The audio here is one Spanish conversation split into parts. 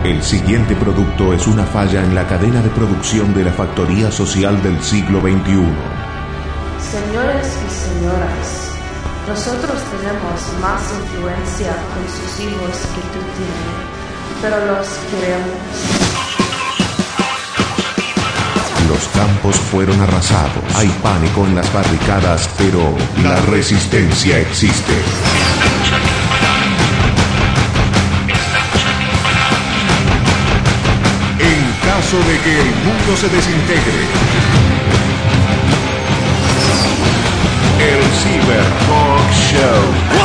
El siguiente producto es una falla en la cadena de producción de la factoría social del siglo XXI. Señores y señoras, nosotros tenemos más influencia con sus hijos que tú tienes, pero los queremos. Los campos fueron arrasados. Hay pánico en las barricadas, pero la resistencia existe. En caso de que el mundo se desintegre, el Cyber Talk Show.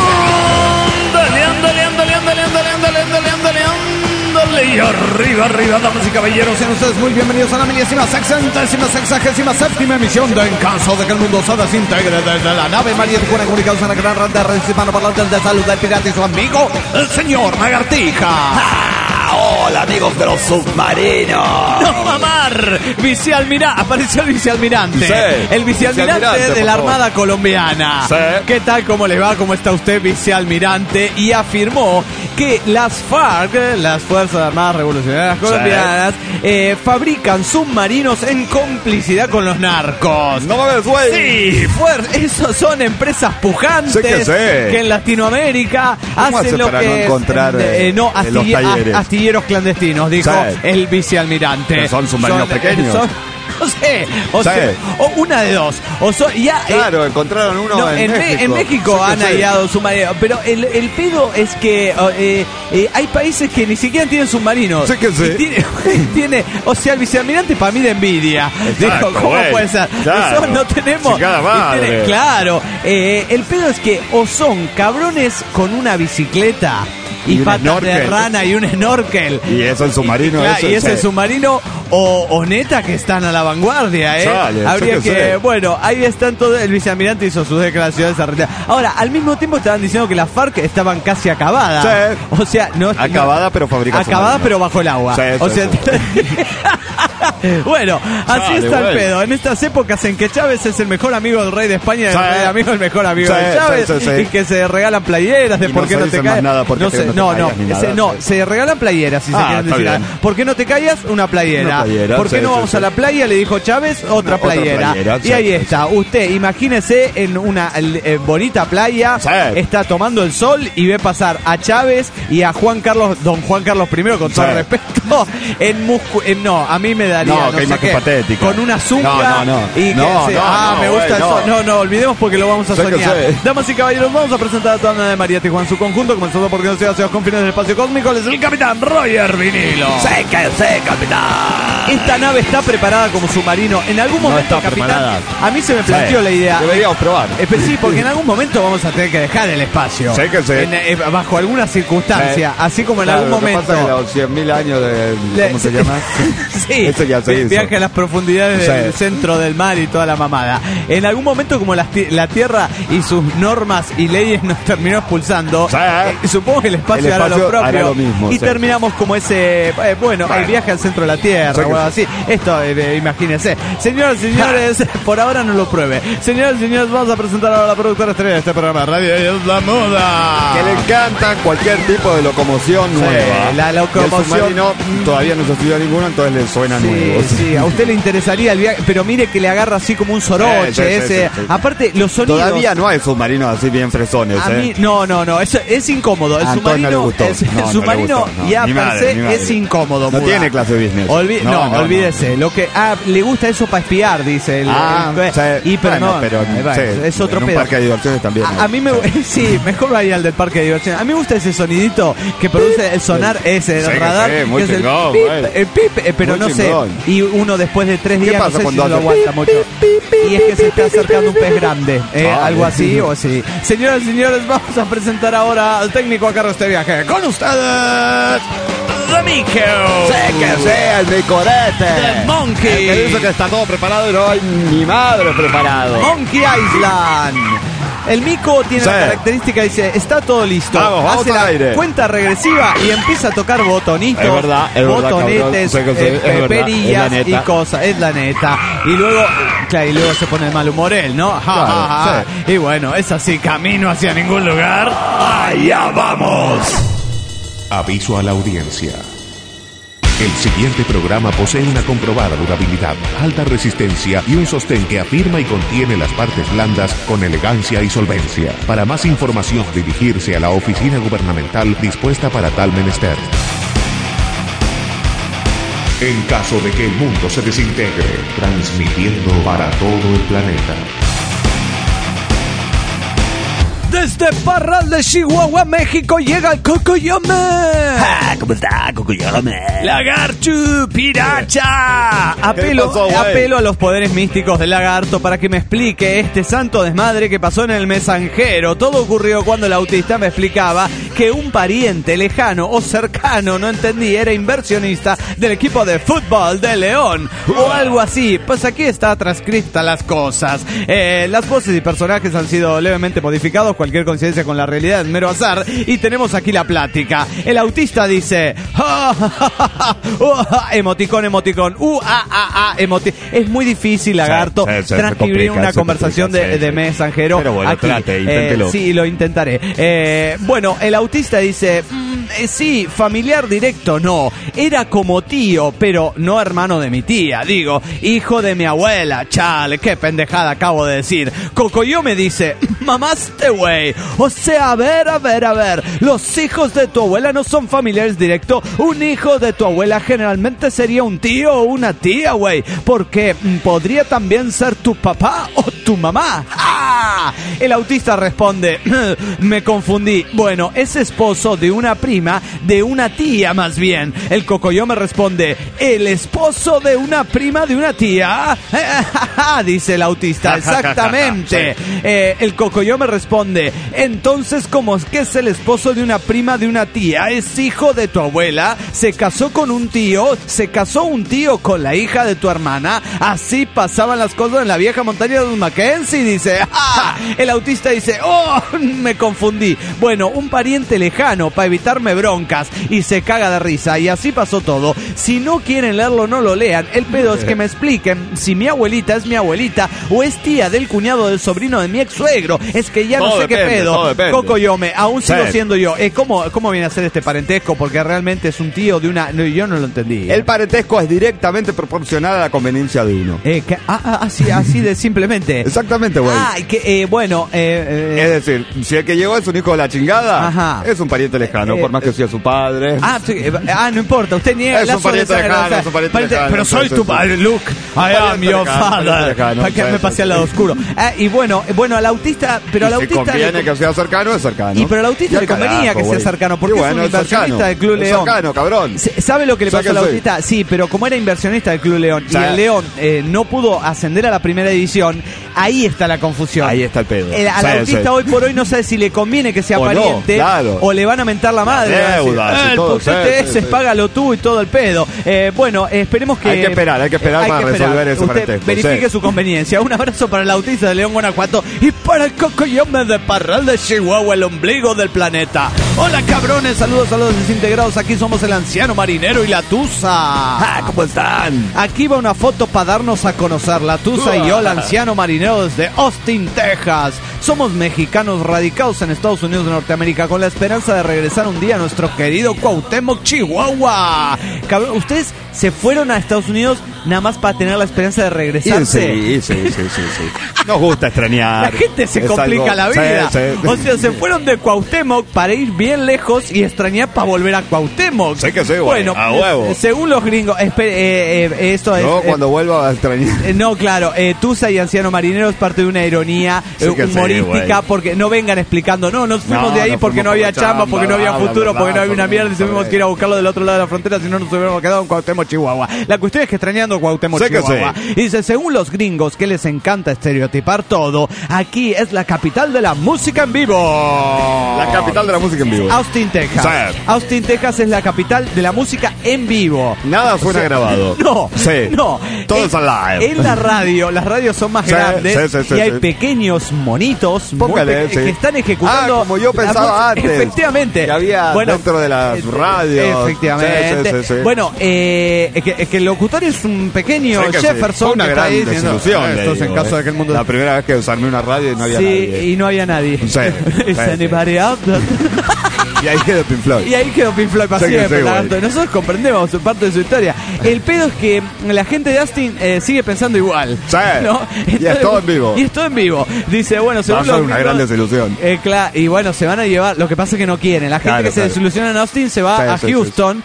Y arriba, damas y caballeros, sean ustedes muy bienvenidos a la milésima, sexagésima séptima emisión de En caso de que el mundo se desintegre, desde la nave María Tijuana, comunicados en la gran red de redes hispanoparlantes de salud del pirata y su amigo, el señor Lagartija. Hola amigos de los submarinos. No, Amar, apareció el vicealmirante. Sí, el vicealmirante de la Armada colombiana. Sí. ¿Qué tal? ¿Cómo le va? ¿Cómo está usted, vicealmirante? Y afirmó que las FARC, las Fuerzas Armadas Revolucionarias Colombianas, fabrican submarinos en complicidad con los narcos. No mames, güey. Sí, esos son empresas pujantes que en Latinoamérica hacen lo para que no encontrar los talleres. Astilleros clandestinos, dijo el vicealmirante. Pero son submarinos pequeños. No sé, o una de dos. Claro, encontraron uno no, en México. En México han hallado submarinos. Pero el pedo es que hay países que ni siquiera tienen submarinos. Sí que sí. Tiene, o sea, el vicealmirante para mí de envidia. Exacto, Dijo, ¿cómo puede ser? Claro. Nosotros no tenemos. Claro. El pedo es que o son cabrones con una bicicleta y patas de rana y un snorkel. Y eso el submarino. Y ese submarino o neta que están a la vanguardia, Chale, habría que bueno, ahí están todos. El vicealmirante hizo sus declaraciones arretidas. Ahora, al mismo tiempo estaban diciendo que las FARC estaban casi acabadas. Sí. O sea, acabada, pero fabrica acabada, pero bajo el agua. Bueno, así está el pedo. En estas épocas en que Chávez es el mejor amigo del rey de España, el rey de amigo el mejor amigo de Chávez, y que se regalan playeras de por qué no te callas. Se regalan playeras si se quieren decir nada. ¿Por qué no te callas? Una playera. ¿Por qué no vamos a la playa? Le dijo Chávez, otra playera. Y ahí está. Usted, imagínese en una bonita playa, está tomando el sol y ve pasar a Chávez y a don Juan Carlos I, con todo respeto, a mí me daría qué imagen patética. con una zunga me gusta el sol. No, olvidemos porque lo vamos a soñar. Damas y caballeros, vamos a presentar a toda la nave María Tijuana en su conjunto, comenzando por Dios y con fines del espacio cósmico. Es el capitán Roger Vinilo. Sí, capitán. Esta nave está preparada como submarino. En algún momento, capitán, preparada. A mí se me planteó la idea. Deberíamos probar. Sí, porque en algún momento vamos a tener que dejar el espacio. Sí que sí. Bajo alguna circunstancia, así como en algún momento. Lo que pasa es que los 100.000 años de ¿cómo se llama? Sí, eso ya se hizo. Viaje a las profundidades del centro del mar y toda la mamada. En algún momento, como la Tierra y sus normas y leyes nos terminó expulsando, supongo que el espacio hará lo propio. Lo mismo, y terminamos como ese, el viaje al centro de la Tierra o algo así. Esto, imagínense. Señoras y señores, por ahora no lo pruebe. Señoras y señores, vamos a presentar ahora a la productora estrella de este programa de radio, es la moda. Que le encanta cualquier tipo de locomoción nueva. La locomoción todavía no se estudió ninguno, entonces le suena nuevo. Sí, a usted le interesaría el viaje, pero mire que le agarra así como un soroche. Aparte, los sonidos. Todavía no hay submarinos así bien fresones. A mí, no, es incómodo. El submarino, el submarino ya per se es incómodo. No tiene clase business. Olvídese. Lo que le gusta eso para espiar, dice el. Es otro pedo. En un parque de diversiones también. A mí mejor vaya al del parque de diversiones. A mí me gusta ese sonidito que produce el sonar ese el radar, que es el pip, pero no sé. Y uno después de 3 días no sé si lo aguanta mucho. Y es que se está acercando un pez grande, algo así o así. Señoras y señores, vamos a presentar ahora al técnico a cargo de este viaje. Con ustedes, The Mico. Sé que sea el Micorete. The Monkey. El que dice que está todo preparado y no hay ni madre preparado. Monkey Island. El Mico tiene la característica, dice, está todo listo. Vamos hace al aire. Cuenta regresiva y empieza a tocar botonitos. Es verdad, botonetes, perillas y cosas. Es la neta. Y luego se pone de mal humor él, ¿no? Y bueno, es así, camino hacia ningún lugar. ¡Allá vamos! Aviso a la audiencia. El siguiente programa posee una comprobada durabilidad, alta resistencia y un sostén que afirma y contiene las partes blandas con elegancia y solvencia. Para más información, dirigirse a la oficina gubernamental dispuesta para tal menester. En caso de que el mundo se desintegre, transmitiendo para todo el planeta. Desde Parral de Chihuahua, México, llega el Cocoyome. ¿Cómo está, Cocoyome? Lagarto, piracha. Apelo a los poderes místicos del lagarto para que me explique este santo desmadre que pasó en el mensajero. Todo ocurrió cuando el autista me explicaba que un pariente lejano o cercano, no entendí, era inversionista del equipo de fútbol de León o algo así. Pues aquí está transcripta las cosas. Las voces y personajes han sido levemente modificados. Cualquier coincidencia con la realidad es mero azar. Y tenemos aquí la plática. El autista dice emoticón, es muy difícil, lagarto, transcribir una conversación de mensajero. Pero bueno, aquí. Inténtelo. Sí, lo intentaré. Bueno, el autista dice sí, familiar directo no, era como tío, pero no hermano de mi tía, digo, hijo de mi abuela. Chale, qué pendejada acabo de decir. Cocoyome dice, mamaste güey, o sea, a ver, los hijos de tu abuela no son familiares directos. Un hijo de tu abuela generalmente sería un tío o una tía, güey, porque podría también ser tu papá o tu mamá. ¡Ah! El autista responde, me confundí. Bueno, es esposo de una prima, de una tía más bien. El Cocoyome responde, el esposo de una prima de una tía. Dice el autista, exactamente. El Cocoyome responde, entonces, ¿cómo es que es el esposo de una prima de una tía? Es hijo de tu abuela, se casó con un tío, se casó un tío con la hija de tu hermana. Así pasaban las cosas en la vieja montaña de los Mackenzie, dice. El autista dice, me confundí. Bueno, un pariente lejano para evitarme broncas, y se caga de risa, y así pasó todo. Si no quieren leerlo, no lo lean. El pedo es que me expliquen si mi abuelita es mi abuelita o es tía del cuñado del sobrino de mi ex suegro. Es que ya no sé qué pedo. Cocoyome, aún sigo siendo yo. ¿Cómo viene a ser este parentesco? Porque realmente es un tío de una... No, yo no lo entendí. El parentesco es directamente proporcional a la conveniencia de uno. Así de simplemente. Exactamente, güey. Bueno. Es decir, si el que llegó es un hijo de la chingada, es un pariente lejano, por más que sea su padre. No importa, usted niega el lazo de sangre. Es un pariente lejano. Pero soy tu padre, Luke. I am your father. Para que me pase al lado oscuro. Y bueno, al autista... Pero al autista... Si conviene que sea cercano, es cercano. Y pero al autista le convenía que sea cercano, porque es un inversionista del Club León. Cercano, cabrón. ¿Sabe lo que le pasó al autista? Sí, pero como era inversionista del Club León y el León no pudo ascender a la primera división, ahí está la confusión. Ahí está el pedo. Al autista hoy por hoy no sabe si le conviene que sea pariente o le van a mentar la madre. Se págalo tú y todo el pedo. Bueno, esperemos que... Hay que esperar para resolver ese parentesco. Verifique su conveniencia. Un abrazo para el autista de León, Guanajuato, y para el Cocoyome de Parral de Chihuahua, el ombligo del planeta. Hola, cabrones, saludos desintegrados. Aquí somos el anciano marinero y la Tusa. ¿Cómo están? Aquí va una foto para darnos a conocer. La Tusa y yo, el anciano marinero, desde Austin, Texas. Somos mexicanos radicados en Estados Unidos de Norteamérica, con la esperanza de regresar un día a nuestro querido Cuauhtémoc, Chihuahua. Cabrón, ¿ustedes se fueron a Estados Unidos nada más para tener la esperanza de regresarse? Sí. Nos gusta extrañar. La gente se complica la vida. O sea, se fueron de Cuauhtémoc para ir bien lejos y extrañar para volver a Cuauhtémoc. Sé que sí, bueno, a huevo. Según los gringos, esto es... No, cuando vuelva a extrañar. No, claro, Tusa y anciano marinero es parte de una ironía humorística, porque no vengan explicando, nos fuimos de ahí porque no había chamba, porque no había futuro, porque no había una mierda y tuvimos que ir a buscarlo del otro lado de la frontera, si no nos hubiéramos quedado en Cuauhtémoc, Chihuahua. La cuestión es que extrañando Cuauhtémoc, Chihuahua. Y dice, según los gringos, que les encanta estereotipar todo, aquí es la capital de la música en vivo. La capital de la música en vivo. Austin, Texas. Sí. Austin, Texas es la capital de la música en vivo. Nada suena grabado. No. Todo es live. En la radio, las radios son más grandes y hay pequeños monitos que están ejecutando. Como yo pensaba antes. Efectivamente. Que había dentro de las radios. Efectivamente. Sí. Bueno, que el locutor es un pequeño Jefferson. Fue una gran desilusión. Esto es en caso de que el mundo... La primera vez que desarmé una radio y no había nadie. Y no había nadie. Sí. ¿Is anybody out there? Y ahí quedó Pink Floyd. Y ahí quedó Pink Floyd para siempre, lagarto. Nosotros comprendemos parte de su historia. El pedo es que la gente de Austin sigue pensando igual. Sí. ¿No? Entonces, y es todo en vivo. Y es todo en vivo. Dice, bueno, según va a ser una gran desilusión. Claro, y bueno, se van a llevar. Lo que pasa es que no quieren. La gente que se desilusiona en Austin se va a Houston.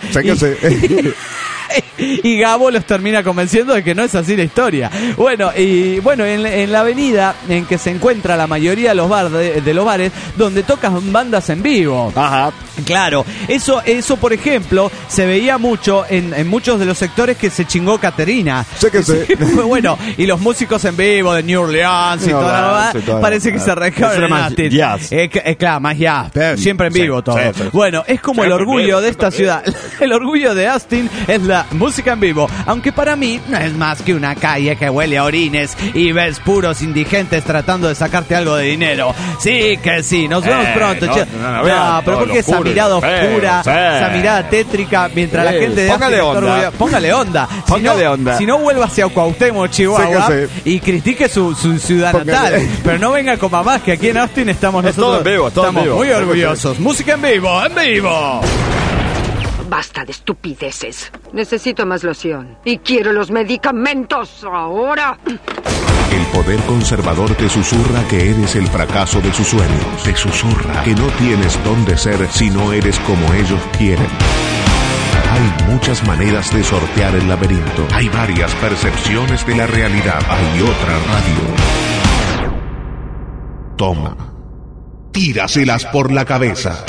Y Gabo los termina convenciendo de que no es así la historia. Bueno, y bueno, en la avenida en que se encuentra la mayoría de los bares donde tocan bandas en vivo. Ajá. Claro, eso por ejemplo se veía mucho en muchos de los sectores que se chingó Caterina. Sé que sí. Bueno, y los músicos en vivo de New Orleans y toda la verdad, parece que se recaban en Austin. Claro, más jazz, pero siempre en vivo todo. Sí. Bueno, es como el orgullo de esta ciudad. El orgullo de Austin es la música en vivo, aunque para mí no es más que una calle que huele a orines y ves puros indigentes tratando de sacarte algo de dinero. Sí, que sí, nos vemos pronto. No, pero porque esa mirada oscura, esa mirada tétrica, mientras la gente de póngale onda. Póngale onda. Si no vuelva hacia Cuauhtémoc, Chihuahua, y critique su ciudad natal. Pero no venga con mamás, que aquí en Austin estamos nosotros. Estamos muy orgullosos. Música en vivo, en vivo. Basta de estupideces. Necesito más loción. Y quiero los medicamentos ahora. El poder conservador te susurra que eres el fracaso de sus sueños. Te susurra que no tienes dónde ser si no eres como ellos quieren. Hay muchas maneras de sortear el laberinto. Hay varias percepciones de la realidad. Hay otra radio. Toma. Tíraselas por la cabeza.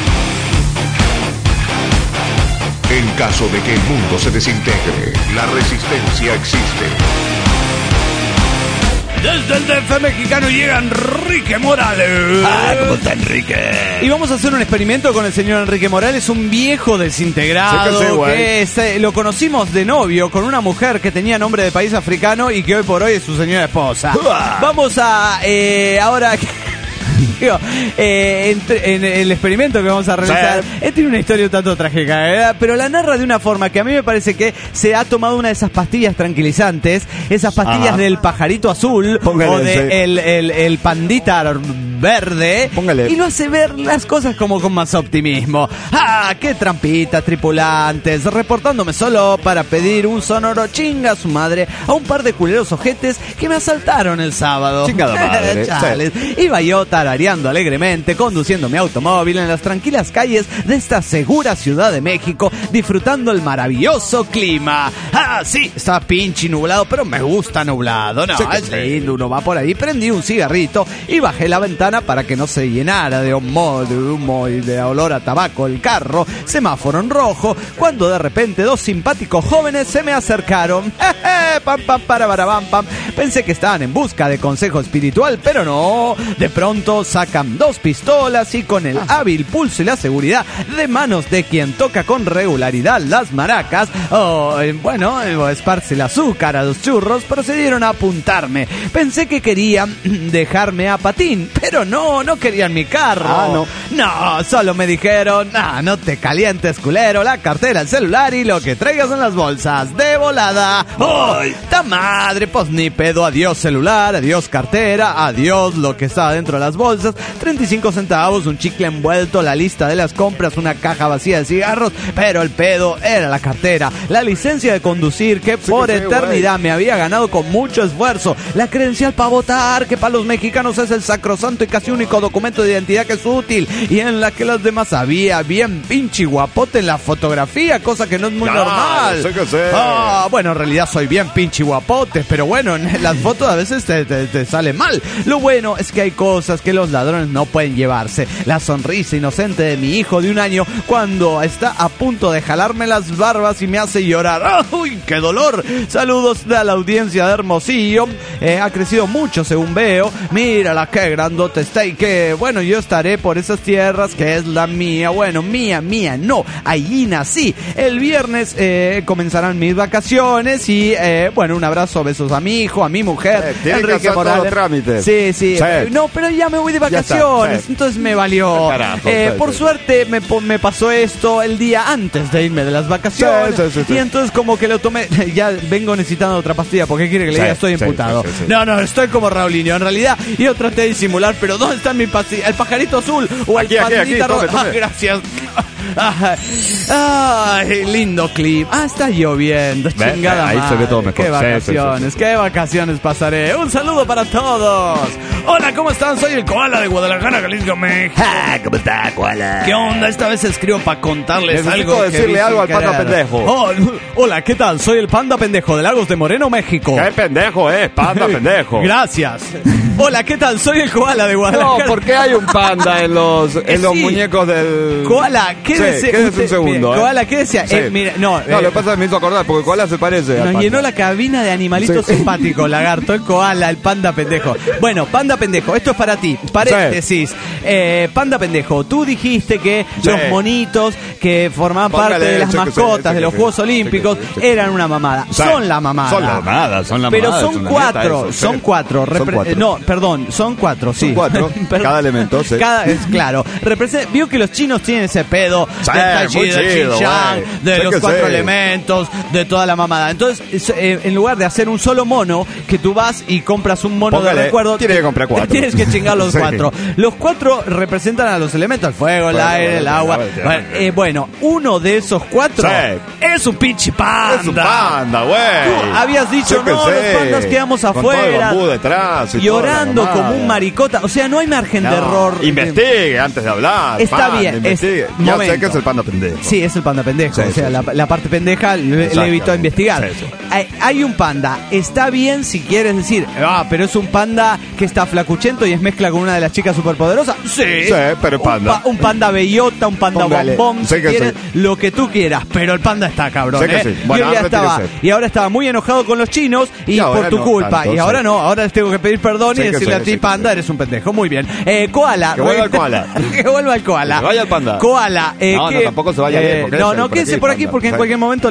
En caso de que el mundo se desintegre, la resistencia existe. Desde el DF mexicano llega Enrique Morales. ¿Cómo está Enrique? Y vamos a hacer un experimento con el señor Enrique Morales, un viejo desintegrado que lo conocimos de novio con una mujer que tenía nombre de país africano y que hoy por hoy es su señora esposa. Vamos a ahora... Digo, en el experimento que vamos a realizar, tiene una historia un tanto trágica, ¿verdad? Pero la narra de una forma que a mí me parece que se ha tomado una de esas pastillas tranquilizantes, esas pastillas del pajarito azul. Póngale, o de el pandita verde. Póngale. Y lo hace ver las cosas como con más optimismo. ¡Ah, qué trampitas, tripulantes! Reportándome solo para pedir un sonoro chinga a su madre a un par de culeros ojetes que me asaltaron el sábado. Chingada madre. Iba yo tarareando alegremente, conduciendo mi automóvil en las tranquilas calles de esta segura Ciudad de México, disfrutando el maravilloso clima. Ah, sí, está pinche nublado, pero me gusta nublado. No, es lindo, uno va por ahí. Prendí un cigarrito y bajé la ventana para que no se llenara de humo y de olor a tabaco el carro. Semáforo en rojo, cuando de repente dos simpáticos jóvenes se me acercaron. Pam, pam, para, pam, pam. Pensé que estaban en busca de consejo espiritual, pero no. De pronto sacan dos pistolas y con el hábil pulso y la seguridad de manos de quien toca con regularidad las maracas, esparce el azúcar a los churros, procedieron a apuntarme. Pensé que querían dejarme a patín, pero no querían mi carro. No, solo me dijeron, no te calientes, culero, la cartera, el celular y lo que traigas en las bolsas, de volada. ¡Ay, ta madre! Pues ni pedo, adiós celular, adiós cartera, adiós lo que estaba dentro de las bolsas, 35 centavos, un chicle envuelto, la lista de las compras, una caja vacía de cigarros, pero el pedo era la cartera, la licencia de conducir que por eternidad me había ganado con mucho esfuerzo, la credencial para votar, que para los mexicanos es el sacrosanto y casi único documento de identidad que es útil, y en la que los demás había bien pinche guapote en la fotografía, cosa que no es muy normal. Bueno, en realidad soy bien pinche guapote, pero bueno, en las fotos a veces te sale mal. Lo bueno es que hay cosas que los ladrones no pueden llevarse. La sonrisa inocente de mi hijo de 1 año cuando está a punto de jalarme las barbas y me hace llorar. ¡Uy, qué dolor! Saludos de la audiencia de Hermosillo. Ha crecido mucho según veo. Mírala, qué grandote está y que, bueno, yo estaré por esas tierras que es la mía. Bueno, mía, no. Allí nací. El viernes comenzarán mis vacaciones y, un abrazo, besos a mi hijo, a mi mujer. Enrique Morales. Sí. No, pero ya me voy de vacaciones, entonces me valió. Por suerte me pasó esto el día antes de irme de las vacaciones. Y entonces como que lo tomé. Ya vengo necesitando otra pastilla, porque quiere que le diga estoy imputado. No, estoy como Raulinho. En realidad yo traté de disimular pero ¿dónde está mi pastilla? El pajarito azul o el pandita roja. Ah, gracias. Ay, lindo clip. Está lloviendo, chingada ahí madre. Se ve todo mejor. Qué vacaciones pasaré. Un saludo para todos. Hola, ¿cómo están? Soy el Koala de Guadalajara, Jalisco, México. ¿Cómo está, Koala? ¿Qué onda? Esta vez escribo para contarles Necesito algo. Decirle algo al panda pendejo. Hola, ¿qué tal? Soy el panda pendejo de Lagos de Moreno, México. ¿Qué pendejo es? Panda pendejo. Gracias. Hola, ¿qué tal? Soy el Koala de Guadalajara. No, ¿por qué hay un panda en los muñecos del... Koala, quédese un segundo. Koala, ¿qué decía? Sí. Mira, lo que pasa es que me hizo acordar, porque Koala se parece al Nos panda. llenó la cabina de animalitos simpáticos, lagarto, el Koala, el panda pendejo. Bueno, panda pendejo, esto es para ti. Paréntesis. Panda pendejo, tú dijiste que los monitos que formaban parte de las mascotas de los Juegos Olímpicos eran una mamada. Son la mamada. Son la mamada. Pero son cuatro. Son cuatro. No, perdón, son cuatro, sí. Son cuatro. Cada elemento, sí. Claro. Vio que los chinos tienen ese pedo del Xinjiang, de los cuatro elementos, de toda la mamada. Entonces, en lugar de hacer un solo mono, que tú vas y compras un mono de recuerdo, tienes que comprar cuatro. Tienes que chingar los cuatro. Los cuatro representan a los elementos: el fuego, el aire, el agua. Bueno, uno de esos cuatro es un pinche panda. Es un panda, güey. Tú habías dicho, los pandas quedamos afuera. Con todo el detrás llorando como un maricota. O sea, no hay margen de error. Investigue antes de hablar. Está bien. Ya sé que es el panda pendejo. Sí, es el panda pendejo. La parte pendeja le evitó investigar. Hay un panda. Está bien si quieres decir, pero es un panda que está flacuchento y es mezcla con una de las chicas superpoderosas. Sí, pero panda. Un panda bellota, un panda bombón, si quieres, lo que tú quieras. Pero el panda está cabrón. Bueno, y ahora estaba muy enojado con los chinos y por tu culpa. Y ahora no, ahora les tengo que pedir perdón y decirle a ti, panda, eres un pendejo. Muy bien. Koala. Que vuelva el koala. Que vuelva el koala. Que vaya el panda. Koala. No, tampoco se vaya bien. Quédese por aquí porque en cualquier momento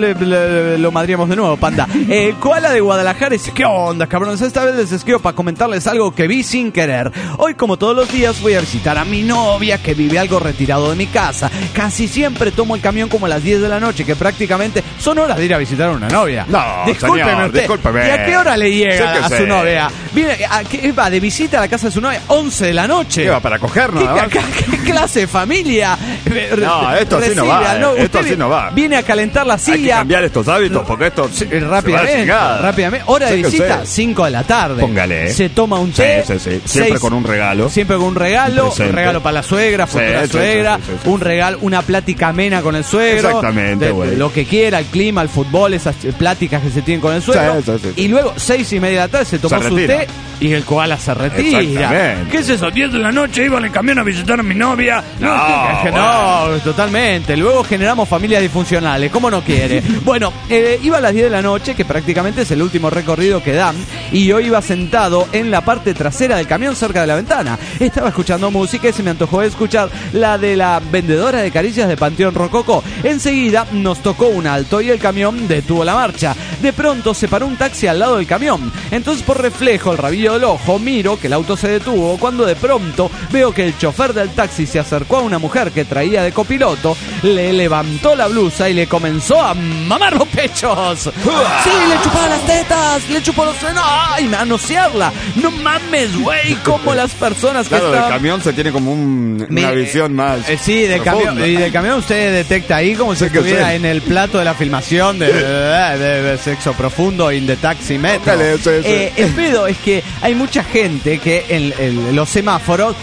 lo madríamos de nuevo, panda. El Koala de Guadalajara dice, ¿qué onda, cabrones? Esta vez les escribo para comentarles algo que vi sin querer. Hoy, como todos los días, voy a visitar a mi novia que vive algo retirado de mi casa. Casi siempre tomo el camión como a las 10 de la noche, que prácticamente son horas de ir a visitar a una novia. No, discúlpeme usted. ¿Y a qué hora le llega a su novia? Viene, va de visita a la casa de su novia 11 de la noche. ¿Qué va para cogernos? ¿Qué clase de familia? No, esto así no va. Esto así no va. Viene a calentar la silla. Hay que cambiar estos hábitos porque esto rápidamente. Hora de visita, 5 de la tarde. Póngale. Se toma un té. Siempre con un regalo. Siempre con un regalo. Un regalo para la suegra, futura suegra. Un regalo, una plática amena con el suegro. Exactamente, güey. Lo que quiera, el clima, el fútbol, esas pláticas que se tienen con el suegro. Y luego, 6:30 de la tarde, se tomó su té y el koala se retira. ¿Qué es eso? 10 de la noche, iba en el camión a visitar a mi novia. No, totalmente. Luego generamos familias disfuncionales. ¿Cómo no quiere? Bueno, iba a las 10 de la noche, que prácticamente es el último recorrido que dan, y yo iba sentado en la parte trasera del camión cerca de la ventana. Estaba escuchando música y se me antojó escuchar la de la vendedora de caricias de Panteón Rococó. Enseguida nos tocó un alto y el camión detuvo la marcha. De pronto se paró un taxi al lado del camión. Entonces, por reflejo, el rabillo del ojo, miro que el auto se detuvo cuando de pronto veo que el chofer del taxi se acercó a una mujer que traía de copiloto, le levantó la blusa y le comenzó a mamar los pechos. Sí, le chupaba las tetas, le chupó los frenos, ¡ay! Manosearla. No mames, güey, como las personas que estaban... del camión se tiene como una visión más sí, del camión, y del camión usted detecta ahí como si estuviera en el plato de la filmación de Sexo Profundo in the Taxi Metro. El pedo es que hay mucha gente que en los semáforos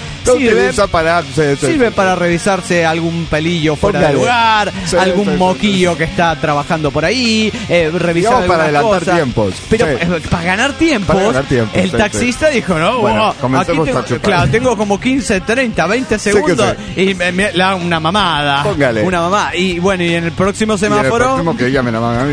sirve para revisarse algún pelillo fuera de lugar, algún moquillo que está trabajando por ahí, revisar para adelantar tiempos. Pero para ganar tiempos, el taxista dijo, no, bueno, comencemos a chupar. Claro, tengo como 15, 30, 20 segundos y me da una mamada. Póngale. Una mamada. Y bueno, y en el próximo semáforo... Y en el próximo que ella me la mame a mí.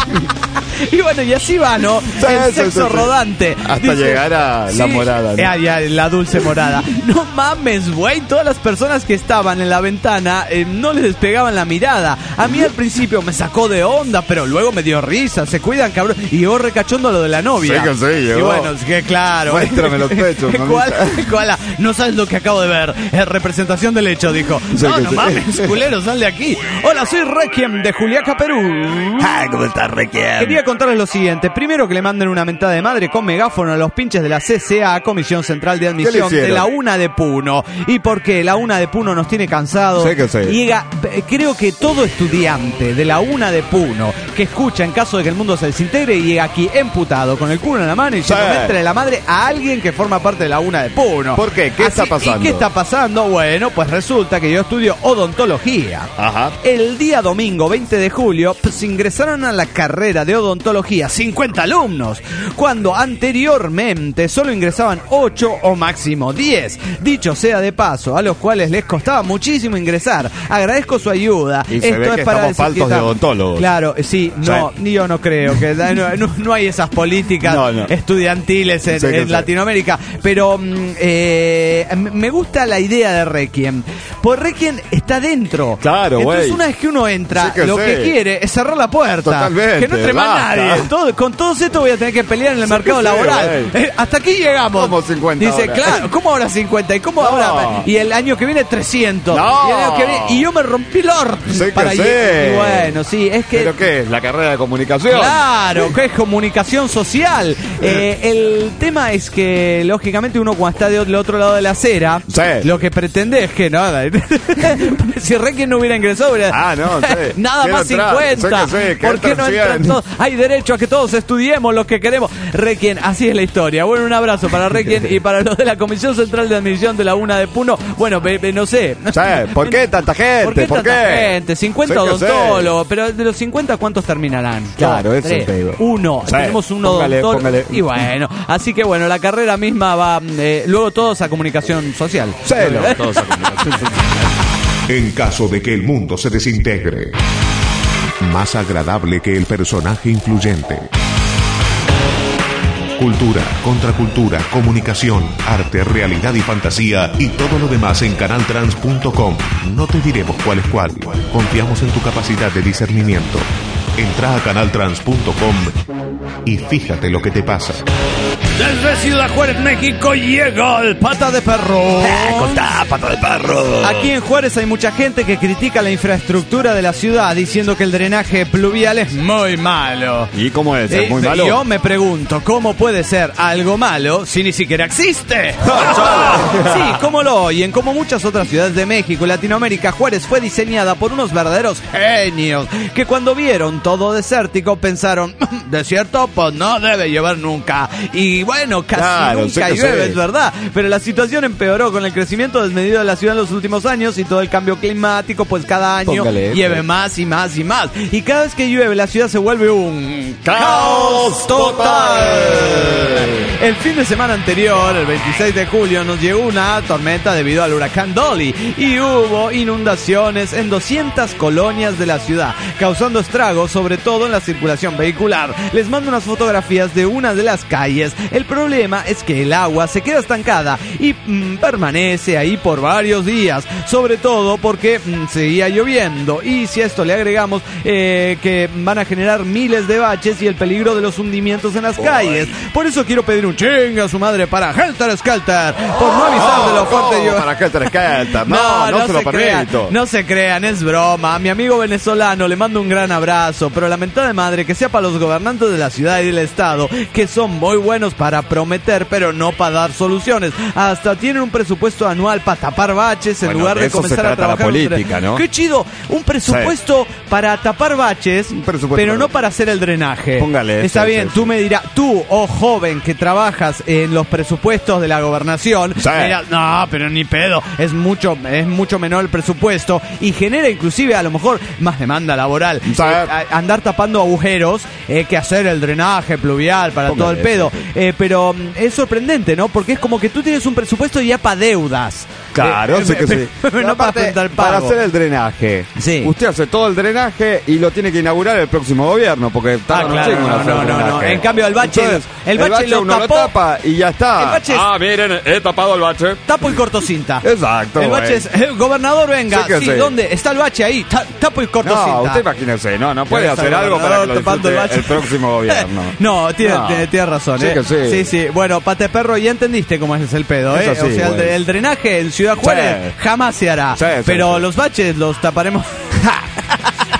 Y bueno, y así va, ¿no? El sexo rodante. Hasta llegar a la morada, ¿no? Ya, la dulce morada. No mames, güey. Todas las personas que estaban en la ventana no les despegaban la mirada. A mí al principio me sacó de onda, pero luego me dio risa. Se cuidan, cabrón. Y yo recachondo lo de la novia. Sí, y bueno, es que claro. Muéstrame los pechos, Koala, no sabes lo que acabo de ver. Representación del hecho, dijo. No mames, culero, sal de aquí. Hola, soy Requiem de Juliaca, Perú. ¿Cómo estás, Requiem? Quería contarles lo siguiente. Primero que le manden una mentada de madre con megáfono a los pinches de la CCA, Comisión Central de Admisión de la UNA de Puno. ¿Y por qué? La UNA de Puno nos tiene cansados. Sé que sé. Y creo que todo estudiante de la UNA de Puno que escucha en caso de que el mundo se desintegre y llega aquí emputado con el culo en la mano y se comete la madre a alguien que forma parte de la UNA de Puno. ¿Por qué? ¿Qué está pasando? ¿Y qué está pasando? Bueno, pues resulta que yo estudio odontología. Ajá. El día domingo 20 de julio se ingresaron a la carrera de odontología 50 alumnos, cuando anteriormente solo ingresaban 8 o máximo 10. Dicho sea de paso, a los cuales les costaba muchísimo ingresar. Agradezco su ayuda. Y se ve que estamos faltos de odontólogos. Claro, sí, no, yo no creo que no hay esas políticas estudiantiles en Latinoamérica, pero me gusta la idea de Requiem. Pues Requiem está dentro. Claro, güey. Entonces una vez que uno entra, lo que quiere es cerrar la puerta. Totalmente. Que no entre más nadie. Con todos estos voy a tener que pelear en el mercado laboral. Hasta aquí llegamos. ¿Cómo 50 Dice, ahora? Claro, ¿cómo ahora 50? ¿Y cómo ahora? Y el año que viene 300. No. Y el año que viene, y yo me rompí el orto. Y bueno, sí, es que... ¿Pero qué es? ¿La carrera de comunicación? Claro, que es comunicación social. El tema es que, lógicamente, uno cuando está del otro lado de la acera, lo que pretende es que nada. Si Requiem no hubiera ingresado, nada Quiero más entrar. 50. ¿Por qué no entran todos? Hay derecho a que todos estudiemos lo que queremos. Requiem, así es la historia. Bueno, un abrazo para Requiem y para los de la Comisión Central de Admisión de la UNA de Puno. Bueno, no sé. ¿Por qué tanta gente? ¿Por qué tanta gente? 50 odontólogos, pero de los 50, ¿cuántos terminarán? Claro, eso te digo. Uno. Tenemos un odontólogo. Y bueno, así que bueno, la carrera misma va luego todos a comunicación social. Todos a comunicación social. En caso de que el mundo se desintegre, más agradable que el personaje influyente. Cultura, contracultura, comunicación, arte, realidad y fantasía y todo lo demás en canaltrans.com. No te diremos cuál es cuál. Confiamos en tu capacidad de discernimiento. Entra a canaltrans.com y fíjate lo que te pasa. Desde Ciudad Juárez, México, llega el Pata de Perro. Contá, Pata de Perro. Aquí en Juárez hay mucha gente que critica la infraestructura de la ciudad diciendo que el drenaje pluvial es muy malo. ¿Y cómo es? ¿Es muy malo? Yo me pregunto, ¿cómo puede ser algo malo si ni siquiera existe? Sí, como lo oyen, como muchas otras ciudades de México y Latinoamérica, Juárez fue diseñada por unos verdaderos genios que cuando vieron todo desértico pensaron, desierto, pues no debe llover nunca. Y bueno, casi nunca llueve, es verdad. Pero la situación empeoró con el crecimiento desmedido de la ciudad en los últimos años y todo el cambio climático, pues cada año llueve más y más y más. Y cada vez que llueve la ciudad se vuelve un caos total. El fin de semana anterior, el 26 de julio, nos llegó una tormenta debido al huracán Dolly y hubo inundaciones en 200 colonias de la ciudad, causando estragos sobre todo en la circulación vehicular. Les mando unas fotografías de una de las calles. El problema es que el agua se queda estancada y permanece ahí por varios días, sobre todo porque seguía lloviendo. Y si a esto le agregamos que van a generar miles de baches y el peligro de los hundimientos en las calles. Por eso quiero pedir un chinga a su madre para Helter Skelter por no avisar de lo fuerte yo. Para Helter Skelter. No se lo permito. No se crean, es broma. A mi amigo venezolano le mando un gran abrazo, pero la mentada de madre que sea para los gobernantes de la ciudad y del estado, que son muy buenos para prometer, pero no para dar soluciones. Hasta tienen un presupuesto anual para tapar baches en lugar de comenzar a trabajar. La política, ¿no? Qué chido, un presupuesto para tapar baches, pero no para hacer el drenaje. Póngale. Está bien, tú me dirás, tú, joven que trabajas en los presupuestos de la gobernación, dirás, no, pero ni pedo, es mucho menor el presupuesto y genera inclusive a lo mejor más demanda laboral. Andar tapando agujeros que hacer el drenaje pluvial para todo el pedo. Pero es sorprendente, ¿no? Porque es como que tú tienes un presupuesto ya para deudas. Claro, sé que sí. No aparte, para hacer el drenaje. Sí. Usted hace todo el drenaje y lo tiene que inaugurar el próximo gobierno, porque no. En cambio, el bache lo uno lo tapa y ya está. El bache miren, he tapado el bache. Tapo y corto cinta. Exacto. El bache es, gobernador, venga. Sí, ¿dónde? Está el bache ahí. Tapo y corto cinta. No, usted imagínese, no puede hacer algo para que lo disfrute el próximo gobierno. No, tiene razón. Sí. Bueno, Pate Perro, ya entendiste cómo es el pedo, ¿eh? Sí, o sea, el drenaje en Ciudad Juárez jamás se hará. Pero los baches los taparemos.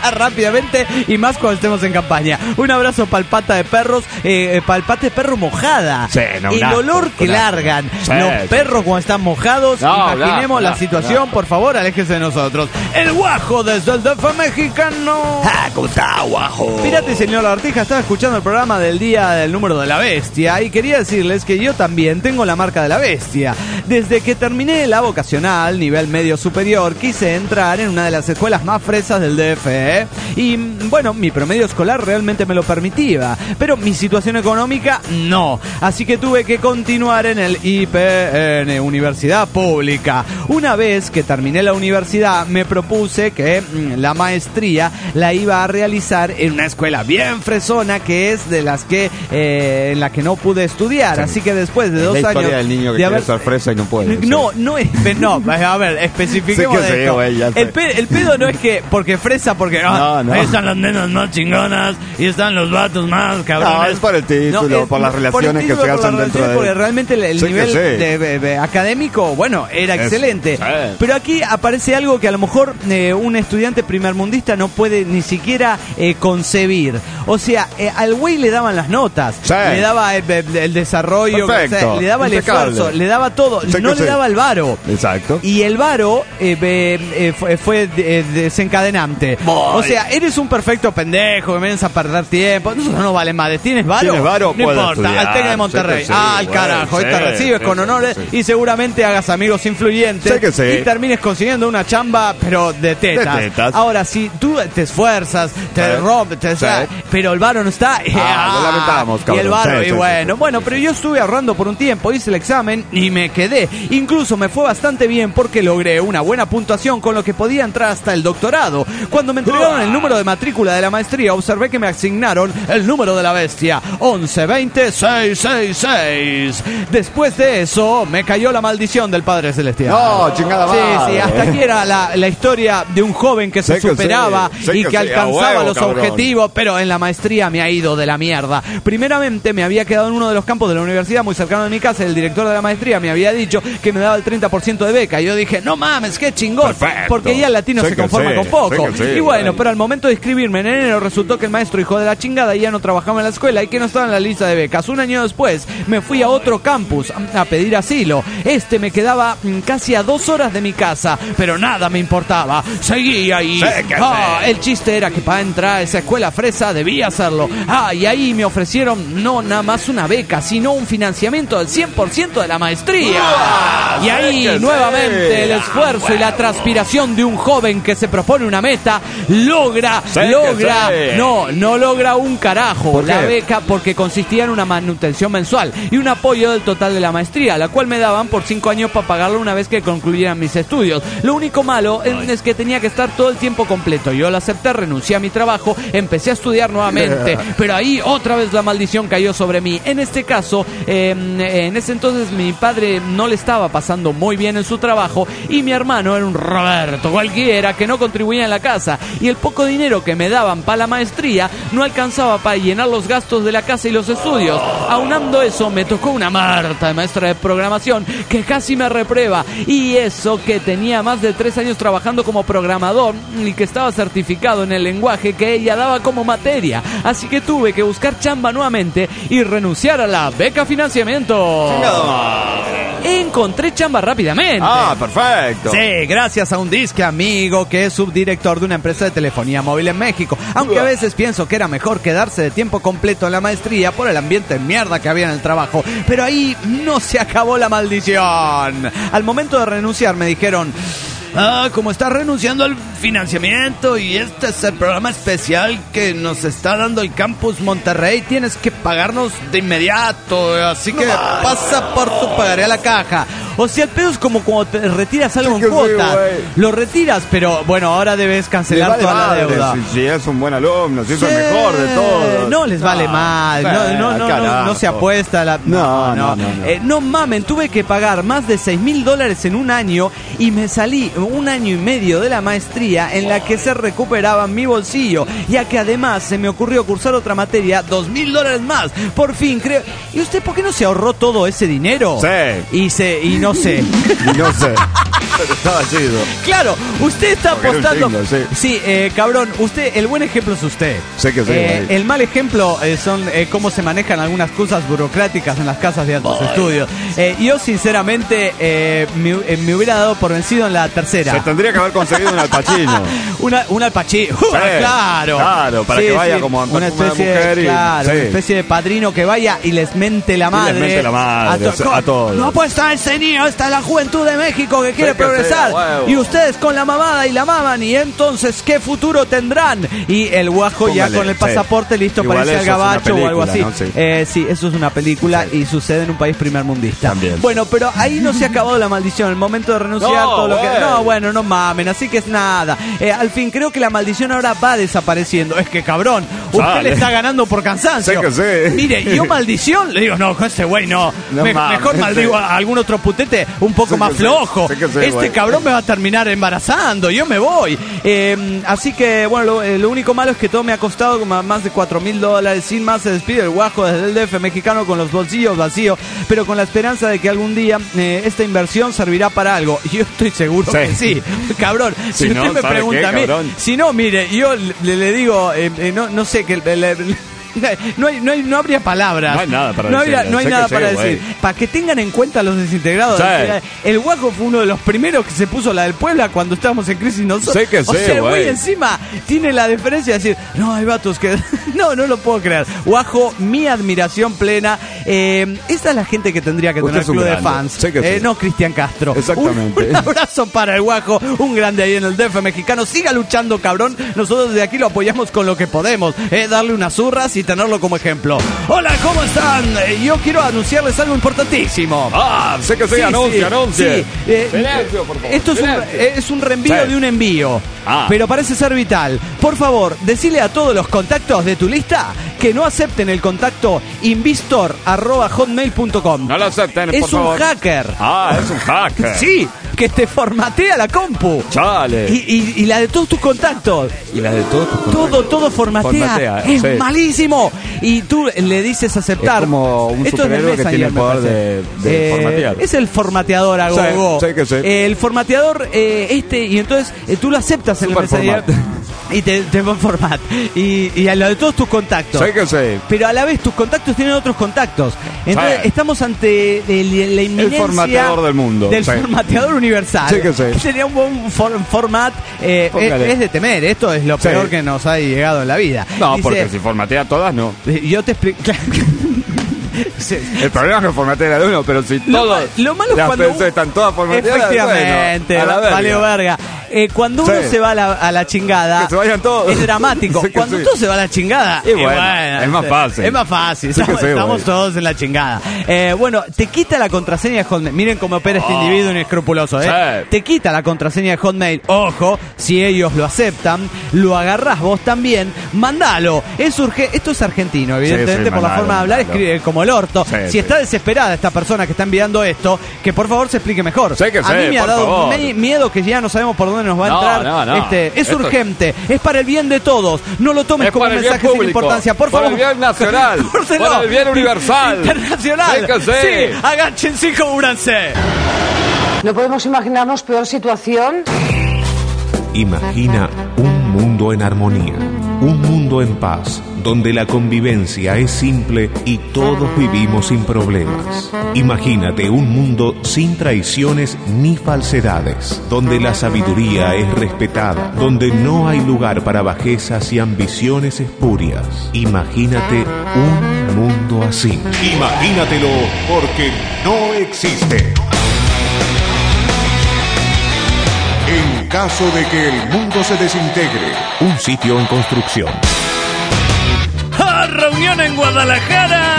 rápidamente, y más cuando estemos en campaña. Un abrazo para el pata de perros, para el pata de perro mojada. Sí, el olor que largan los perros cuando están mojados. Imaginemos la situación, por favor, aléjese de nosotros. El Guajo desde el DF mexicano. ¿Cómo está, Guajo? Pirate, señor Lagartija, estaba escuchando el programa del día del número de la bestia y quería decirles que yo también tengo la marca de la bestia. Desde que terminé la vocacional, nivel medio superior, quise entrar en una de las escuelas más fresas del DF, y bueno, mi promedio escolar realmente me lo permitía, pero mi situación económica no, así que tuve que continuar en el IPN, Universidad Pública. Una vez que terminé la universidad, me propuse que la maestría la iba a realizar en una escuela bien fresona, que es de las que en la que no pude estudiar, así que después de 2 años del niño que quiere ser fresa y no puede. No, a ver, especifiquemos esto. El pedo no es que porque fresa, porque ahí están las nenas más chingonas y están los vatos más cabrones. No, es por el título, por las relaciones que se hacen dentro de... Porque realmente el nivel académico, bueno, era excelente. Pero aquí aparece algo que a lo mejor un estudiante primermundista no puede ni siquiera concebir. O sea, al güey le daban las notas, le daba el desarrollo, le daba el esfuerzo, le daba todo, no le daba el varo. Exacto. Y el varo fue desencadenante. O sea, eres un perfecto pendejo, que vienes a perder tiempo. Nosotros no vale madre. ¿Tienes varo? No importa. Al Tec de Monterrey. Al carajo. Te recibes con honores y seguramente hagas amigos influyentes y termines consiguiendo una chamba, pero de tetas. Ahora, si tú te esfuerzas, te rompes, pero el varo no está. Lo lamentamos, cabrón. Y el varo, bueno, pero yo estuve ahorrando por un tiempo, hice el examen y me quedé. Incluso me fue bastante bien porque logré una buena puntuación con lo que podía entrar hasta el doctorado. Cuando me entregaron el número de matrícula de la maestría, observé que me asignaron el número de la bestia, 11-20-666. Después de eso, me cayó la maldición del Padre Celestial. No, chingada madre. Sí, hasta aquí era la historia de un joven que se superaba y que alcanzaba los objetivos, pero en la maestría me ha ido de la mierda. Primeramente, me había quedado en uno de los campos de la universidad muy cercano de mi casa. El director de la maestría me había dicho que me daba el 30% de beca. Y yo dije, no mames, qué chingón. Perfecto. Porque ya el latino se conforma con poco. Y bueno, pero al momento de inscribirme en enero, resultó que el maestro, hijo de la chingada, ya no trabajaba en la escuela y que no estaba en la lista de becas. Un año después, me fui a otro campus a pedir asilo. Me quedaba casi a 2 horas de mi casa, pero nada me importaba. Seguí ahí. El chiste era que para entrar a esa escuela fresa debía hacerlo. Y ahí me ofrecieron no nada más una beca, sino un financiamiento del 100% de la maestría. Y ahí nuevamente el esfuerzo y la transpiración de un joven que se propone una meta logra no logra un carajo. La beca, porque consistía en una manutención mensual y un apoyo del total de la maestría, la cual me daban por 5 años para pagarlo una vez que concluyeran mis estudios. Lo único malo es que tenía que estar todo el tiempo completo. Yo lo acepté, renuncié a mi trabajo, empecé a estudiar nuevamente, pero ahí otra vez la maldición cayó sobre mí. En este caso, en ese entonces mi padre no le estaba pasando muy bien en su trabajo y mi hermano era un Roberto cualquiera que no contribuía en la casa, y el poco dinero que me daban para la maestría no alcanzaba para llenar los gastos de la casa y los estudios. Aunando eso, me tocó una Marta de maestra de programación que casi me reprueba, y eso que tenía más de 3 años trabajando como programador y que estaba certificado en el lenguaje que ella daba como materia. Así que tuve que buscar chamba nuevamente y renunciar a la beca financiamiento. Encontré chamba rápidamente. Perfecto. Sí, gracias a un disque amigo que es subdirector de una empresa de telefonía móvil en México. Aunque a veces pienso que era mejor quedarse de tiempo completo en la maestría por el ambiente de mierda que había en el trabajo. Pero ahí no se acabó la maldición. Al momento de renunciar me dijeron: como estás renunciando al financiamiento y este es el programa especial que nos está dando el Campus Monterrey, tienes que pagarnos de inmediato, así que pasa por tu pagaré a la caja. O sea, el pedo es como cuando te retiras algo en cuota. Lo retiras, pero bueno, ahora debes cancelar toda la deuda. Si es un buen alumno, si es el mejor de todos. No les vale mal, no se apuesta. No mamen, tuve que pagar más de $6,000 en un año y me salí 1 año y medio de la maestría en la que se recuperaba mi bolsillo, ya que además se me ocurrió cursar otra materia, $2,000 más. Por fin, creo. ¿Y usted por qué no se ahorró todo ese dinero? Sí. Y no sé. Pero estaba chido. Claro, usted está apostando. Sí, cabrón, usted, el buen ejemplo es usted. Sé que sí. El mal ejemplo son cómo se manejan algunas cosas burocráticas en las casas de altos estudios. Yo, sinceramente, me hubiera dado por vencido en la tercera. Se tendría que haber conseguido un Al Pacino. un Al Pacino. Claro. Claro, para que vaya como una especie mujer. Claro, una especie de padrino que vaya y les mente la madre. Les mente la madre a todos. No puede estar ese niño, está la juventud de México que quiere progresar. Y ustedes con la mamada y la maman. Y entonces, ¿qué futuro tendrán? Y el guajo ya con el pasaporte listo para irse al gabacho o algo así. ¿No? Sí, eso es una película y sucede en un país primermundista. También. Bueno, pero ahí no se ha acabado la maldición. El momento de renunciar, todo lo que. No, bueno, no mamen, así que es nada. Al fin, creo que la maldición ahora va desapareciendo. Es que cabrón, usted le está ganando por cansancio. Mire, yo maldición, le digo, no, con ese güey no. Mejor maldigo a algún otro putete un poco más flojo. Este cabrón me va a terminar embarazando, yo me voy. Así que, bueno, lo único malo es que todo me ha costado como más de $4,000. Sin más, se despide el guajo desde el DF mexicano con los bolsillos vacíos, pero con la esperanza de que algún día esta inversión servirá para algo. Yo estoy seguro que sí. Cabrón, si usted me pregunta a mí, si no, mire, yo le digo, no sé, que no habría palabras. No hay nada para decir. No hay nada para decir. Para que tengan en cuenta los desintegrados. El guajo fue uno de los primeros que se puso la del Puebla cuando estábamos en crisis nosotros. O sea, el güey encima tiene la deferencia de decir, no, hay vatos que... no lo puedo creer. Guajo, mi admiración plena. Esta es la gente que tendría que tener club de fans. No Cristian Castro. Exactamente. Un abrazo para el guajo. Un grande ahí en el DF mexicano. Siga luchando, cabrón. Nosotros desde aquí lo apoyamos con lo que podemos. Darle unas zurras y tenerlo como ejemplo. Hola, ¿cómo están? Yo quiero anunciarles algo importantísimo. Sé que anuncia. Silencio, por favor. Esto es un reenvío de un envío. Pero parece ser vital. Por favor, decile a todos los contactos de tu lista que no acepten el contacto investor@hotmail.com. No lo acepten, por favor. Es un hacker. Es un hacker. Sí, que te formatea la compu. Chale. Y la de todos tus contactos. Todo formatea. Es malísimo. Y tú le dices aceptar. Es como un superhéroe que tiene el poder de formatear. Es el formateador a gogo. Sí. El formateador y entonces tú lo aceptas en el Messenger. Y te va format. Y a lo de todos tus contactos. Sí. Pero a la vez tus contactos tienen otros contactos. Entonces estamos ante la inminencia. El formateador del mundo. Del formateador universal. Sí. Sería un buen format. Es de temer. Esto es lo peor que nos ha llegado en la vida. No, porque si formatea todas, no. Yo te explico. El problema es que formatea de uno, pero si todos lo malo es cuando están todas formateadas, efectivamente, vale verga. Cuando uno se va a la chingada, que se vayan todos. Es dramático. Cuando todo se va a la chingada, y bueno, es más fácil. Es más fácil. Estamos todos en la chingada. Bueno, te quita la contraseña de Hotmail. Miren cómo opera este individuo inescrupuloso. Te quita la contraseña de Hotmail. Ojo, si ellos lo aceptan, lo agarrás vos también. Mandalo. Esto es argentino, evidentemente, por la forma de hablar, escribe como el orto. Si está desesperada esta persona que está enviando esto, que por favor se explique mejor. A mí me ha dado miedo que ya no sabemos por dónde nos va a entrar. No. Es urgente, es para el bien de todos. No lo tomes como un mensaje sin importancia, por favor. Para el bien nacional, para el bien universal, internacional. Sí, agáchense y cúbranse. No podemos imaginarnos peor situación. Imagina un mundo en armonía, un mundo en paz, donde la convivencia es simple y todos vivimos sin problemas. Imagínate un mundo sin traiciones ni falsedades, donde la sabiduría es respetada, donde no hay lugar para bajezas y ambiciones espurias. Imagínate un mundo así. Imagínatelo, porque no existe. En caso de que el mundo se desintegre, un sitio en construcción. Reunión en Guadalajara.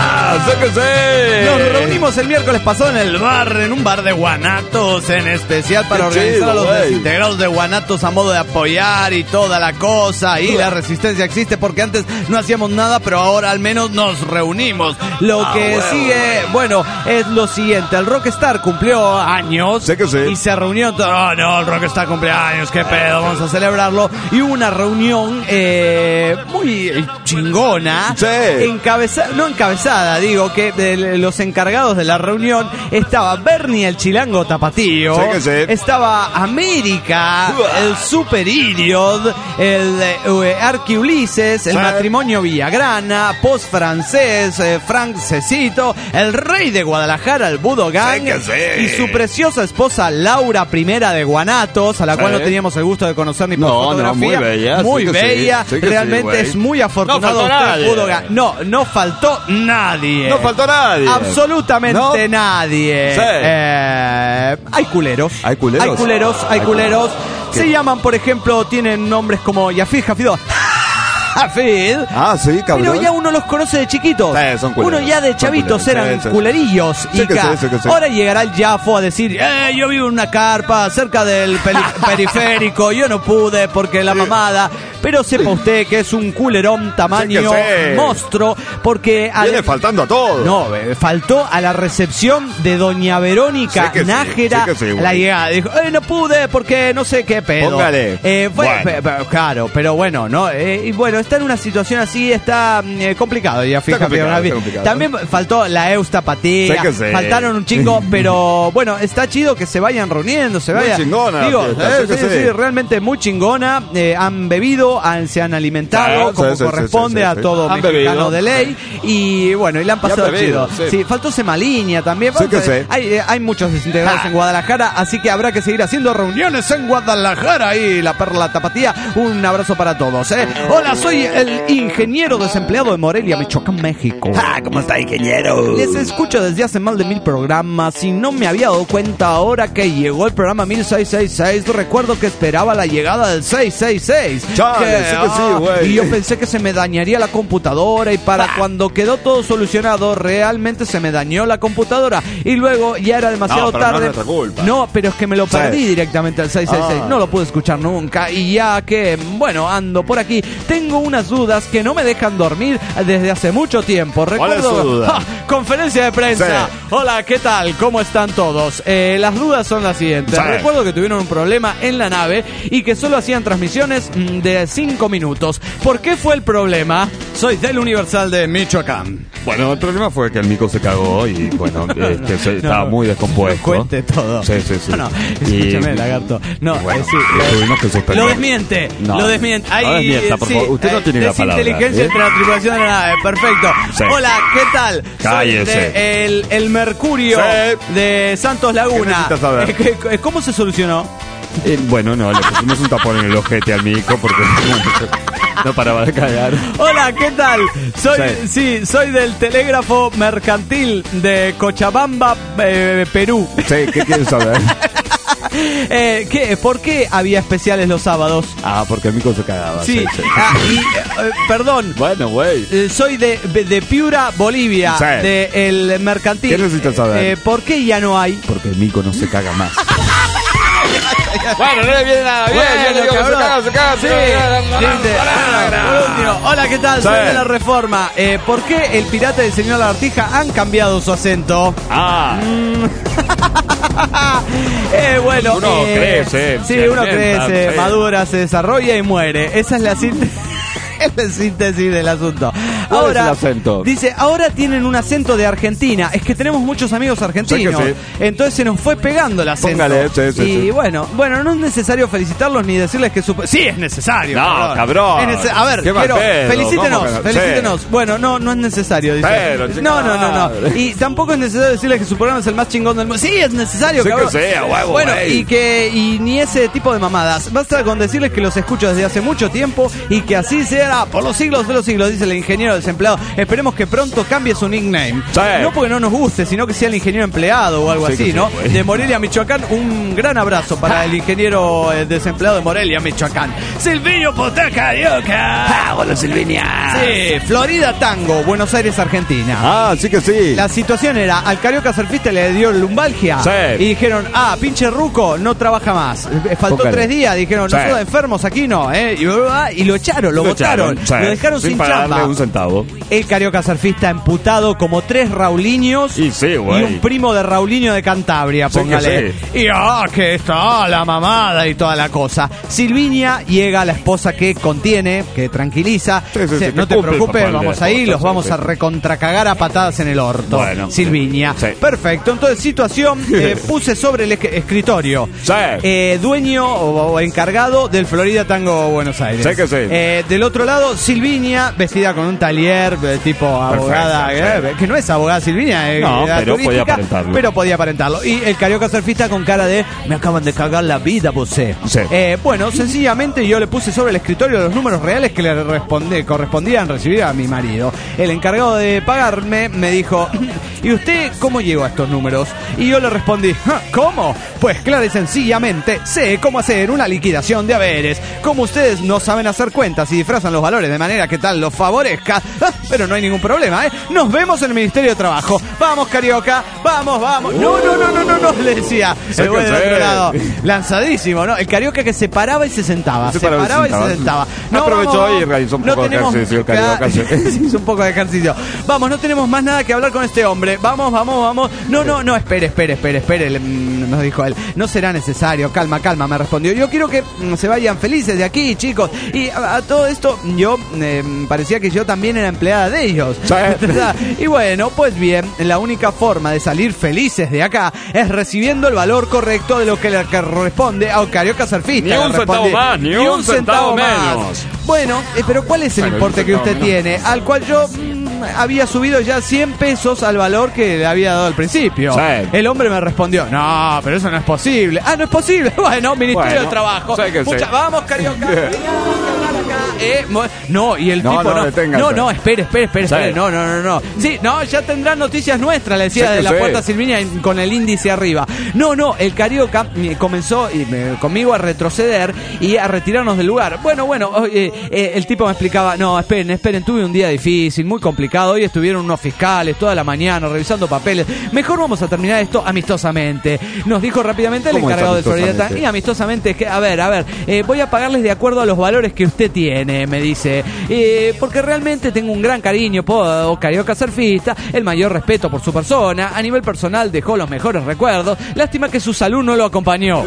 Nos reunimos el miércoles pasado en un bar de Guanatos, en especial para organizar a los desintegrados de Guanatos a modo de apoyar y toda la cosa. Y la resistencia existe porque antes no hacíamos nada, pero ahora al menos nos reunimos. Lo que sigue, bueno, es lo siguiente. El Rockstar cumplió años y se reunió. El Rockstar cumple años, qué pedo, vamos a celebrarlo. Y hubo una reunión muy chingona persona, no encabezada, digo, que de los encargados de la reunión estaba Bernie el Chilango Tapatío, estaba América, el Super Idiot, el Arqui Ulises, el Matrimonio Villagrana, Post Francés, Frank Cecito, el Rey de Guadalajara, el Budo Gang, y su preciosa esposa Laura I de Guanatos, a la cual no teníamos el gusto de conocer ni por fotografía. Muy bella, realmente es muy afortunado usted, Budo Gang. No faltó nadie. No faltó nadie. Absolutamente nadie. Hay culeros. Hay culeros. Se llaman, por ejemplo, tienen nombres como Yafid Jafidó. Jafid. Sí, cabrón. Pero ya uno los conoce de chiquitos. Son culeros. Uno ya de chavitos eran culerillos. Ahora llegará el Jafo a decir, yo vivo en una carpa cerca del periférico, yo no pude porque la mamada. Pero sepa usted que es un culerón tamaño monstruo, porque viene faltando a todo. No, faltó a la recepción de doña Verónica Nájera la llegada. Dijo, no pude porque no sé qué pedo. Póngale. Claro, pero bueno, ¿no? Y bueno, está en una situación así, está complicado, ya fíjate. También faltó la Eustapatía, faltaron un chingo, pero bueno, está chido que se vayan reuniendo, se vayan. Muy chingona. Digo, sí, realmente muy chingona. Han bebido, se han alimentado como corresponde a todo mexicano de ley, y bueno, y le han pasado chido. Sí, faltó Semalinia también. Hay muchos desintegrados en Guadalajara, así que habrá que seguir haciendo reuniones en Guadalajara y la Perla Tapatía. Un abrazo para todos. Hola, soy el ingeniero desempleado de Morelia, Michoacán, México. ¿Cómo está, ingeniero? Les escucho desde hace más de 1000 programas y no me había dado cuenta ahora que llegó el programa 1666. Recuerdo que esperaba la llegada del 666. Y yo pensé que se me dañaría la computadora, y para cuando quedó todo solucionado realmente se me dañó la computadora y luego ya era demasiado tarde. No, pero es que me lo perdí directamente al 666. No lo pude escuchar nunca, y ya que bueno, ando por aquí, tengo unas dudas que no me dejan dormir desde hace mucho tiempo. Recuerdo conferencia de prensa. Hola, ¿qué tal? ¿Cómo están todos? Las dudas son las siguientes. Recuerdo que tuvieron un problema en la nave y que solo hacían transmisiones de 5 minutos. ¿Por qué fue el problema? Soy del Universal de Michoacán. Bueno, el problema fue que el mico se cagó y bueno, estaba muy descompuesto. Cuente todo. Sí. No, escúchame, lagarto. No, bueno, tuvimos que suspender. Lo desmiente. No desmienta, por favor. Usted no tiene la palabra. Inteligencia entre la tripulación de la nave. Perfecto. Hola, ¿qué tal? Cállese. Soy el Mercurio de Santos Laguna. ¿Cómo se solucionó? Bueno, no, le pusimos un tapón en el ojete al mico porque no paraba de cagar. Hola, ¿qué tal? Soy del Telégrafo Mercantil de Cochabamba, Perú. Sí, ¿qué quieres saber? ¿Por qué había especiales los sábados? Porque el mico se cagaba. Sí. Perdón. Bueno, güey. Soy de Piura, Bolivia, de el Mercantil. ¿Qué necesitas saber? ¿Por qué ya no hay? Porque el mico no se caga más. Bueno, no le viene nada bien. Se caga. Hola, ¿qué tal? Soy de la Reforma. ¿Por qué el pirata y el señor Lagartija han cambiado su acento? Bueno, uno crece. Sí, uno crece, madura, se desarrolla y muere. Esa es la síntesis del asunto. Ahora, es el acento? Dice, ahora tienen un acento de Argentina. Es que tenemos muchos amigos argentinos. Entonces se nos fue pegando el acento. Póngale, y bueno, no es necesario felicitarlos ni decirles que sí es necesario. No, cabrón. A ver, felicítenos. Bueno, no es necesario. Dice. No. Y tampoco es necesario decirles que su programa es el más chingón del mundo. Sí, es necesario, cabrón. Que sea, huevo, bueno, y ni ese tipo de mamadas. Basta con decirles que los escucho desde hace mucho tiempo y que así sea por los siglos de los siglos, dice el ingeniero desempleado. Esperemos que pronto cambie su nickname. No porque no nos guste, sino que sea el ingeniero empleado o algo así, ¿no? De Morelia, Michoacán, un gran abrazo para el ingeniero desempleado de Morelia, Michoacán. Silvinio Potacarioca. Hola, Silvinia. Sí, Florida Tango, Buenos Aires, Argentina. Sí que sí. La situación era, al Carioca surfista le dio lumbalgia. Y dijeron, pinche ruco, no trabaja más. Faltó 3 días, dijeron, nosotros enfermos aquí no, y lo echaron, lo botaron. Lo dejaron sin chamba. Un centavo. bravo. El Carioca Surfista emputado como 3 Rauliños y un primo de Rauliño de Cantabria, póngale. Sí. Y que está la mamada y toda la cosa. Silvinia llega, la esposa que contiene, que tranquiliza. No te preocupes, vamos ahí, los vamos a recontracagar a patadas en el orto. Bueno, Silvinia. Sí. Perfecto, entonces situación, puse sobre el escritorio. Sí. Dueño o encargado del Florida Tango Buenos Aires. Sí que sí. Del otro lado, Silvinia, vestida con un talier tipo abogada, que no es abogada Silvinia, no, pero podía aparentarlo. Y el Carioca Surfista con cara de me acaban de cagar la vida, vosé. Sí. Bueno, sencillamente yo le puse sobre el escritorio los números reales que le correspondían recibir a mi marido. El encargado de pagarme me dijo, ¿y usted cómo llegó a estos números? Y yo le respondí, ¿cómo? Pues claro y sencillamente sé cómo hacer una liquidación de haberes. Como ustedes no saben hacer cuentas y disfrazan los valores de manera que tal los favorezca, pero no hay ningún problema, Nos vemos en el Ministerio de Trabajo. Vamos, Carioca, vamos. No, le decía el güey del otro lado. Lanzadísimo, ¿no? El Carioca que se paraba y se sentaba. Se paraba y se sentaba. No, aprovechó y realizó un poco de ejercicio el Carioca. Hizo un poco de ejercicio. Vamos, no tenemos más nada que hablar con este hombre. Vamos. No, espere, nos dijo él. No será necesario, calma, me respondió. Yo quiero que se vayan felices de aquí, chicos. Y a todo esto, yo parecía que yo también era empleada de ellos. Y bueno, pues bien, la única forma de salir felices de acá es recibiendo el valor correcto de lo que le corresponde a un Carioca Surfista. Ni un centavo más, ni un centavo menos. Bueno, pero ¿cuál es el importe que usted tiene? Al cual yo había subido ya 100 pesos al valor que le había dado al principio. Sí. El hombre me respondió, no, pero eso no es posible. No es posible. Bueno, Ministerio del Trabajo. Vamos, Carioca. No, y el tipo no, espere. No. Sí, no, ya tendrán noticias nuestras, le decía de la puerta Silvinia con el índice arriba. No, el Carioca comenzó conmigo a retroceder y a retirarnos del lugar. Bueno, el tipo me explicaba, no, esperen, tuve un día difícil, muy complicado, hoy estuvieron unos fiscales toda la mañana revisando papeles, mejor vamos a terminar esto amistosamente, nos dijo rápidamente el encargado de Florida. Y amistosamente, que, a ver, voy a pagarles de acuerdo a los valores que usted tiene, me dice, porque realmente tengo un gran cariño por Carioca Surfista, el mayor respeto por su persona, a nivel personal dejó los mejores recuerdos, lástima que su salud no lo acompañó.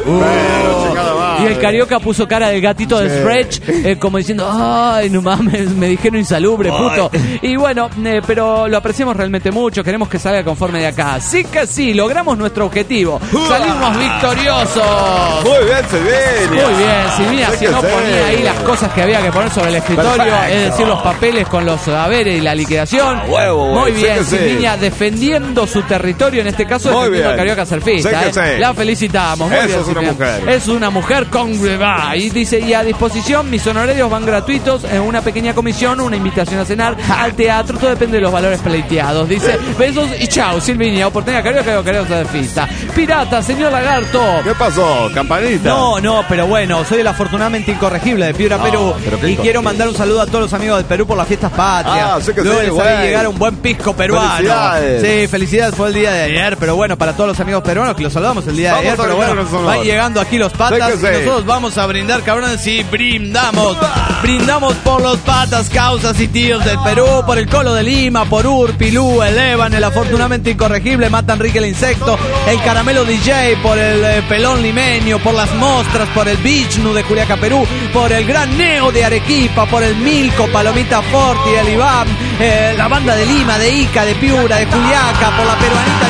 Y el Carioca puso cara del gatito de Stretch, como diciendo, ay, no mames, me dijeron insalubre, puto. Y bueno, pero lo apreciamos realmente mucho, queremos que salga conforme de acá. Sí que sí, logramos nuestro objetivo, salimos victoriosos. Muy bien, Silvinia. Muy bien, Silvinia, si no ponía ahí las cosas que había que poner sobre el escritorio, perfecto, es decir, los papeles con los haberes y la liquidación. Muy bien, Silvinia, defendiendo su territorio, en este caso defendiendo al Carioca Surfista. La felicitamos. Muy bien, es una mujer. Es una mujer con... Y dice, y a disposición, mis honorarios van gratuitos, una pequeña comisión, una invitación a cenar, al teatro, todo depende de los valores pleiteados. Dice, besos y chao, Silvinia, oportunidad Carioca Surfista. Pirata, señor Lagarto. ¿Qué pasó? ¿Campanita? No, pero bueno, soy el afortunadamente incorregible de Piura, Perú. Y quiero mandar un saludo a todos los amigos del Perú por las fiestas patrias. Luego les haré llegar un buen pisco peruano. Felicidades. Sí, felicidades, fue el día de ayer, pero bueno, para todos los amigos peruanos que los saludamos el día de ayer, pero bueno, van llegando aquí los patas y nosotros vamos a brindar, cabrones, y brindamos por los patas, causas y tíos del Perú, por el Colo de Lima, por Urpilú, el Evan, el afortunadamente incorregible, Mata Enrique el Insecto, el Caramelo DJ, por el Pelón Limeño, por las Mostras, por el Bichnu de Culiaca, Perú, por el Gran Neo de Arequipa, por el Milco, Palomita Forti, el Iván, la banda de Lima, de Ica, de Piura, de Culiaca, por la peruanita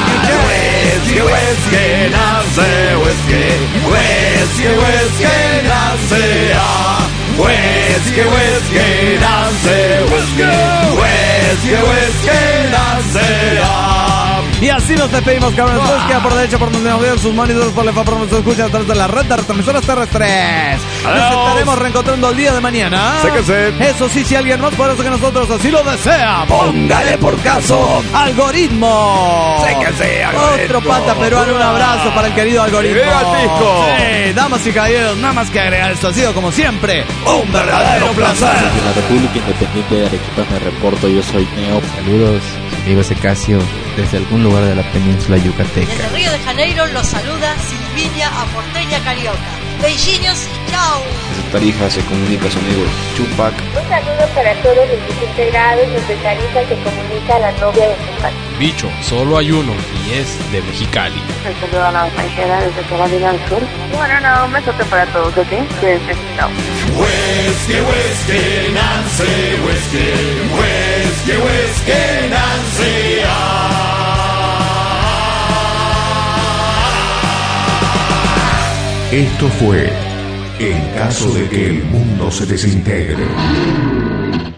Y así nos despedimos, cabrones. Queda por derecha, por donde nos vean sus monitores, por la por nos escuchan a través de la red de retransmisoras terrestres. Nos estaremos reencontrando el día de mañana. Sé que sé. Eso sí, si alguien más poderoso que nosotros así lo desea, póngale por caso Algoritmo. Sé que sé, Algoritmo. Otro pata peruano, un abrazo para el querido Algoritmo. ¡Viva el pisco! Sí, damas y caballeros, nada más que agregar. Esto ha sido, como siempre, un verdadero placer. En la República Independiente de Arequipa me reporto, yo soy Neo. Saludos, amigo Secasio, desde algún lugar de la península yucateca. Desde Río de Janeiro los saluda Silvinia Aporteña Carioca. Beijinhos y Desde Tarija se comunica su amigo Chupac. Un saludo para todos los desintegrados. Desde Tarija se comunica la novia de Chupac. Bicho, solo hay uno y es de Mexicali. Un saludo a la extranjera desde Carolina del Sur. Bueno, un besote para todos, ¿ok? Cuídense, chao. Whiskey, whiskey, Nancy, whiskey, whiskey, whiskey, Nancy. Esto fue En caso de que el mundo se desintegre.